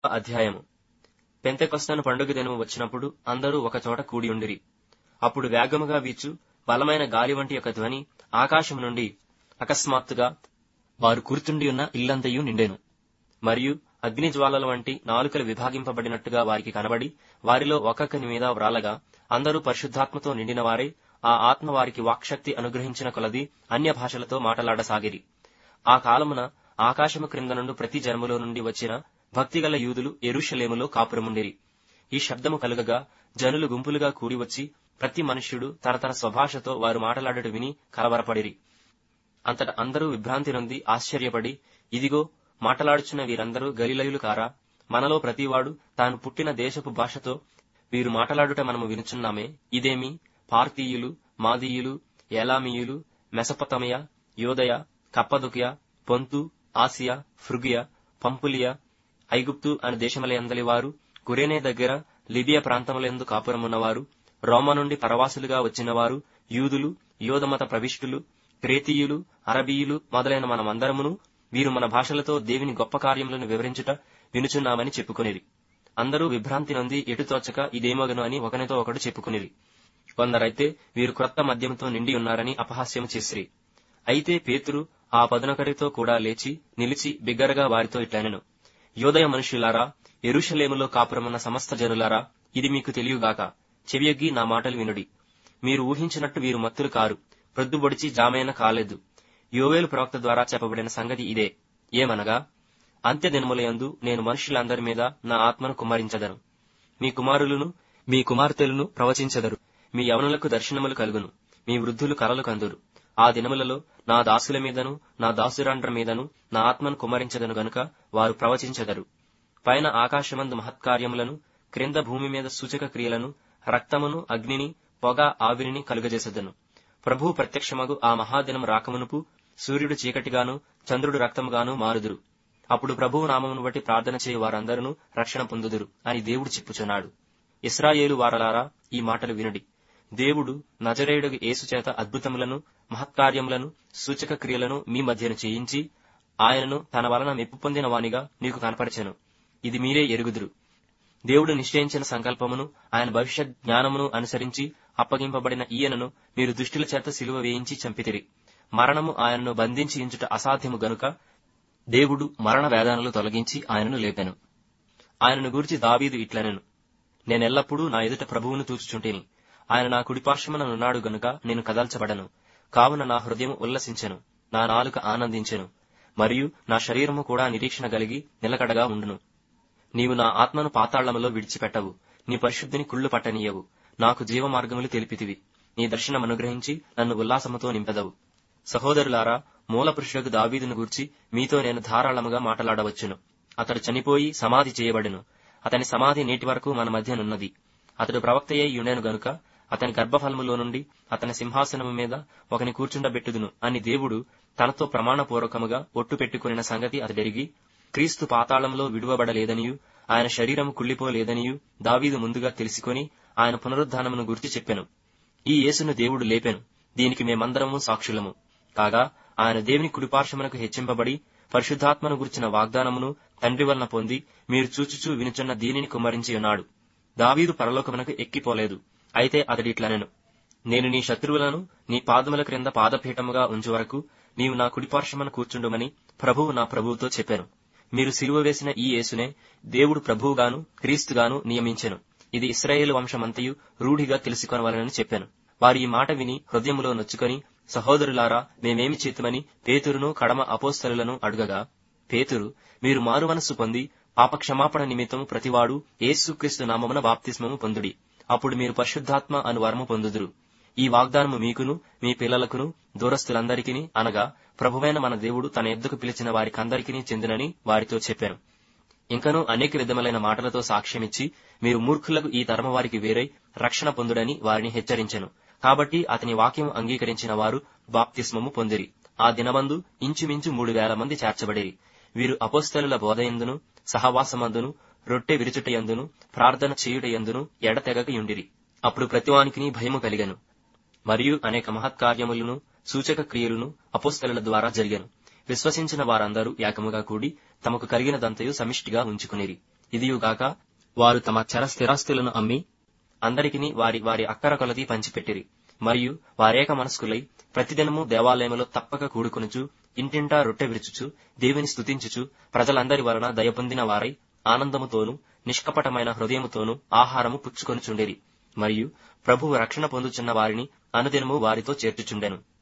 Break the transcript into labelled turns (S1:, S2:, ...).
S1: అధ్యాయము. పెంతెకొస్తను పండుగ దినము వచ్చినప్పుడు అందరూ ఒకచోట కూడియుండిరి. అప్పుడు వేగముగా వీచు బలమైన గాలి వంటి ఒక ధ్వని ఆకాశము నుండి అకస్మాత్తుగా వారు కూర్చుండి ఉన్న ఇల్లంతయు నిండెను. మరియు అగ్నిజ్వాలల వంటి నాలుకలు విభాగింపబడినట్టుగా వారికి కనబడి, వారిలో ఒక్కొక్కని మీద వ్రాలగా, అందరూ పరిశుద్ధాత్మతో నిండిన వారై, ఆ ఆత్మ వారికి వాక్శక్తి అనుగ్రహించిన కొలది అన్య భాషలతో మాటలాడసాగిరి. ఆ కాలమున ఆకాశము క్రింద నుండి ప్రతి జనములో నుండి వచ్చిన భక్తిగల యూదులు యెరూషలేములో కాపురముండిరి. ఈ శబ్దము కలుగగా జనులు గుంపులుగా కూడివచ్చి, ప్రతి మనుష్యుడు తన తన స్వభాషతో వారు మాటలాడట విని కలవరపడిరి. అంతట అందరూ విభ్రాంతి నొంది ఆశ్చర్యపడి, ఇదిగో, మాటలాడుచున్న వీరందరూ గలిలయులు కారా? మనలో ప్రతివాడు తాను పుట్టిన దేశపు భాషతో వీరు మాటలాడుట మనము వినుచున్నామే. ఇదేమి? పార్తీయులు, మాదీయులు, ఏలామీయులు, మెసొపొతమియా, యోదయ, కప్పదొకియా, పొంతు, ఆసియా, ఫ్రుగియా, పంపులియా, ఐగుప్తు అను దేశములయందలి వారు, కురేనే దగ్గర లిబియా ప్రాంతములందు కాపురమున్నవారు, రోమా నుండి పరవాసులుగా వచ్చినవారు, యూదులు, యోధమత ప్రవిష్టులు, క్రేతీయులు, అరబీయులు మొదలైన మనమందరమును వీరు మన భాషలతో దేవుని గొప్ప కార్యములను వివరించుట వినుచున్నామని చెప్పుకొనిరి. అందరూ విభ్రాంతి నొంది ఎటుతోచక ఇదేమగను అని ఒకనితో ఒకడు చెప్పుకొనిరి. కొందరైతే వీరు క్రొత్త మద్యముతో నిండి ఉన్నారని అపహాస్యము చేసిరి. అయితే పేతురు ఆ 11 కూడా లేచి నిలిచి బిగ్గరగా వారితో ఇట్లనెను, యోదయ మనుష్యులారా, యెరూషలేములో కాపురమున్న సమస్త జనులారా, ఇది మీకు తెలియగాక. చెవియొగ్గి నా మాటలు వినుడి. మీరు ఊహించినట్టు వీరు మత్తులు కారు, ప్రొద్దుబొడిచి జామైన కాలేదు. యోవేలు ప్రవక్త ద్వారా చెప్పబడిన సంగతి ఇదే. ఏమనగా, అంత్య దినములయందు నేను మనుష్యులందరి మీద నా ఆత్మను కుమ్మరించెదను. మీ కుమారులను మీ కుమార్తెలను ప్రవచించెదరు. మీ యవనులకు దర్శనములు కలుగును. మీ వృద్ధులు కలలు కందురు. ఆ దినములలో నా దాసుల మీదను నా దాసురాండ్ర మీదను నా ఆత్మను కుమ్మరించెదను గనుక వారు ప్రవచించెదరు. పైన ఆకాశమందు మహత్కార్యములను, క్రింద భూమి మీద సూచక క్రియలను, రక్తమును, అగ్నిని, పొగ, ఆవిరిని కలుగజేసెదను. ప్రభువు ప్రత్యక్షమగు ఆ మహాదినం రాకమునుపు సూర్యుడు చీకటిగాను చంద్రుడు రక్తముగాను మారుదురు. అప్పుడు ప్రభువు నామమును బట్టి ప్రార్థన చేయు వారందరూ రక్షణ పొందుదురు అని దేవుడు చెప్పుచున్నాడు. ఇశ్రాయేలు వారలారా, ఈ మాటలు వినుడి. దేవుడు నజరేయుడగు యేసు చేత అద్భుతములను, మహత్కార్యములను, సూచక క్రియలను మీ మధ్యను చేయించి ఆయనను తన వలన మెప్పు పొందిన వానిగా నీకు కనపరచెను. ఇది మీరే ఎరుగుదురు. దేవుడు నిశ్చయించిన సంకల్పమును, ఆయన భవిష్యత్ జ్ఞానమును అనుసరించి అప్పగింపబడిన ఈయనను మీరు దుష్టుల చేత సిలువ వేయించి చంపితిరి. మరణము ఆయనను బంధించి ఉంచుట అసాధ్యము గనుక దేవుడు మరణ వేదనలు తొలగించి ఆయనను లేపెను. ఆయనను గూర్చి దావీదు ఇట్లనెను, నేనెల్లప్పుడూ నా ఎదుట ప్రభువును చూచుచుంటిని. ఆయన నా కుడిపార్శ్వమున నున్నాడు గనుక నేను కదల్చబడను. కావున నా హృదయము ఉల్లసించెను, నా నాలుక ఆనందించెను, మరియు నా శరీరము కూడా నిరీక్షణ కలిగి నిలకడగా ఉండును. నీవు నా ఆత్మను పాతాళములో విడిచిపెట్టవు, నీ పరిశుద్ధిని కుళ్ళు పట్టనీయవు. నాకు జీవమార్గములు తెలిపితివి. నీ దర్శనమనుగ్రహించి నన్ను ఉల్లాసముతో నింపెదవు. సహోదరులారా, మూల పురుషులకు దావీదును గూర్చి మీతో నేను ధారాళముగా మాటలాడవచ్చును. అతడు చనిపోయి సమాధి చేయబడెను. అతని సమాధి నేటి వరకు మన మధ్యనున్నది. అతడు ప్రవక్తయే యుండెను గనుక అతని గర్భఫలములో నుండి అతని సింహాసనము మీద ఒకని కూర్చుండబెట్టుదును అని దేవుడు తనతో ప్రమాణపూర్వకముగా ఒట్టు పెట్టుకునిన సంగతి అతడెరిగి, క్రీస్తు పాతాళంలో విడువబడలేదనియు ఆయన శరీరము కుళ్లిపోలేదనియు దావీదు ముందుగా తెలుసుకొని ఆయన పునరుద్ధానమును గురించి చెప్పెను. ఈ యేసును దేవుడు లేపెను. దీనికి మేమందరము సాక్షులము. కాగా ఆయన దేవుని కుడిపార్శ్వమునకు హెచ్చింపబడి పరిశుద్ధాత్మను గురించిన వాగ్దానమును తండ్రి వలన పొంది మీరు చూచుచూ వినుచున్న దీనిని కుమ్మరించి ఉన్నాడు. దావీదు పరలోకమునకు ఎక్కిపోలేదు. అయితే అతడిట్లనెను, నేను నీ శత్రువులను నీ పాదముల క్రింద పాదపీఠముగా ఉంచు వరకు నీవు నా కుడిపార్శ్వమున కూర్చుండుమని ప్రభువు నా ప్రభువుతో చెప్పెను. మీరు సిలువ వేసిన ఈ యేసునే దేవుడు ప్రభువుగాను క్రీస్తుగాను నియమించెను. ఇది ఇశ్రాయేలు వంశమంతయు రూఢిగా తెలుసుకొనవలనని చెప్పెను. వారు ఈ మాట విని హృదయములో నొచ్చుకొని, సహోదరులారా, మేమేమి చేతుమని పేతురును కడమ అపోస్తలులను అడుగగా, పేతురు, మీరు మారు మనస్సు పొంది పాపక్షమాపణ నిమిత్తము ప్రతివాడు యేసుక్రీస్తు నామమున బాప్తిస్మము పొందుడి. అప్పుడు మీరు పరిశుద్ధాత్మ అను వరము పొందుదురు. ఈ వాగ్దానము మీకును మీ పిల్లలకును దూరస్తులందరికీ అనగా ప్రభువైన మన దేవుడు తన యొద్దకు పిలిచిన వారికందరికీ చెందునని వారితో చెప్పాను. ఇంకనూ అనేక విధములైన మాటలతో సాక్ష్యమిచ్చి మీరు మూర్ఖులకు ఈ తరమ వారికి వేరై రక్షణ పొందుడని వారిని హెచ్చరించెను. కాబట్టి అతని వాక్యం అంగీకరించిన వారు బాప్తిస్మము పొందిరి. ఆ దినమందు ఇంచుమించు 3,000 మంది చేర్చబడిరి. వీరు అపోస్తలుల బోధయందును, సహవాసమందును, రొట్టె విరుచుటయందును, ప్రార్థన చేయుటయందును ఎడతెగకయుండిరి. అప్పుడు ప్రతివానికిని భయము కలిగెను. మరియు అనేక మహత్కార్యములను, సూచక క్రియలను అపోస్తలుల ద్వారా జరిగెను. విశ్వసించిన వారందరూ ఏకముగా కూడి తమకు కలిగినదంతయు సమిష్టిగా ఉంచుకునిరి. ఇదియుగాక వారు తమ చర స్థిరాస్తులను అమ్మి అందరికిని వారి వారి అక్కర కొలది పంచిపెట్టిరి. మరియు వారేక మనస్కులై ప్రతిదినము దేవాలయములో తప్పక కూడుకొనుచు ఇంటింటా రొట్టె విరుచుచు దేవుని స్తుతించుచు ప్రజలందరి వలన దయపొందిన వారై ఆనందముతోనూ నిష్కపటమైన హృదయముతోనూ ఆహారము పుచ్చుకొనుచుండిరి. మరియు ప్రభువు రక్షణ పొందుచున్న వారిని అనుదినము వారితో చేర్చుచుండెను.